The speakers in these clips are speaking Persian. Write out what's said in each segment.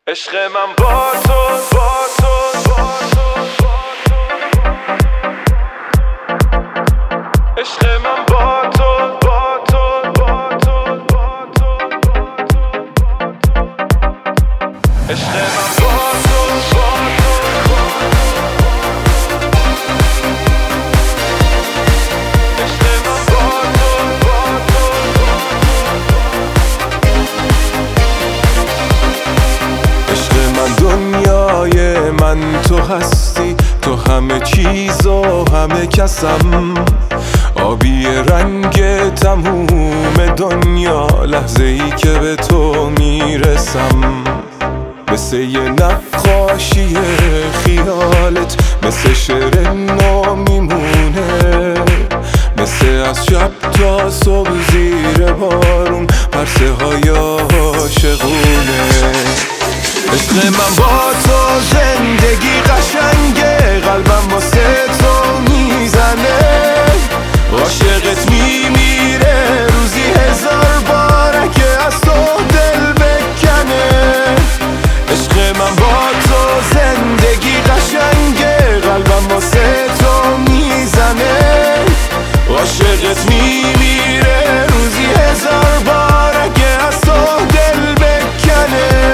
عشق من با تو عشق من با تو عشق من با تو دنیای من تو هستی، تو همه چیز و همه کسم، آبی رنگ تموم دنیا، لحظه ای که به تو میرسم. مثل یه نقاشی خیالت، مثل شعر نو میمونه، مثل از شب تا صبح زیر بارون، پرسه های عاشقونه. عشق من با تو زندگی قشنگه، قلبم واسه تو میزنه، عاشقت میمیره روزی هزار باره که از تو دل بکنه. عشق من با تو زندگی قشنگه، قلبم واسه تو میزنه، عاشقت میمیره روزی هزار باره که از تو دل بکنه.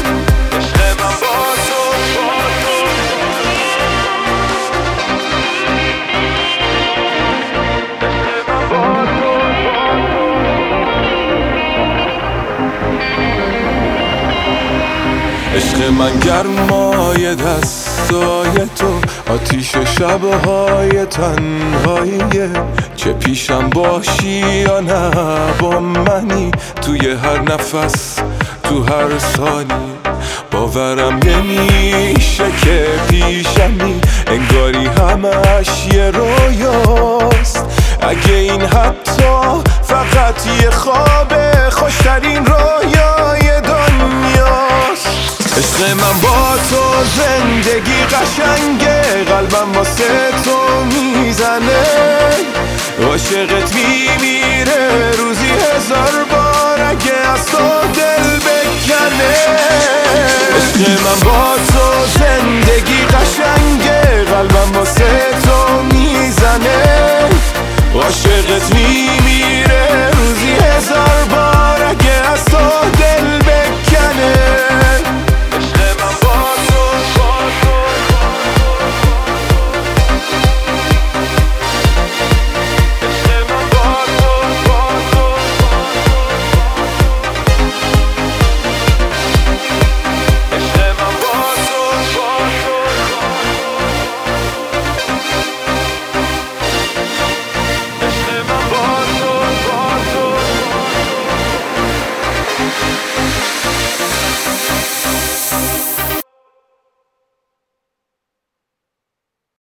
عشق من گرمای دستای تو، آتیش شبهای تنهاییه، چه پیشم باشی یا نه با منی، توی هر نفس تو هر ثانی، باورم نمیشه که پیشمی، انگاری همش یه رویاست، اگه این حتی فقط یه خوابه، خوشترین رویای دنیاست. عشق من با تو زندگی قشنگه، قلبم واسه تو میزنه، عاشقت میمیره روزی هزار بار اگه از تو دل بکنه. عشق من با